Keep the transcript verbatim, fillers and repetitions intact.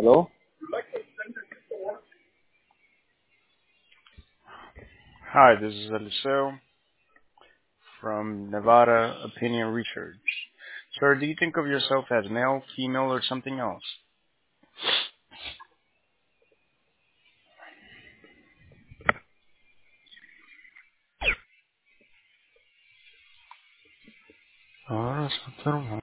Hello? Hi, this is Eliseo from Nevada Opinion Research. Sir, do you think of yourself as male, female, or something else? Ahora,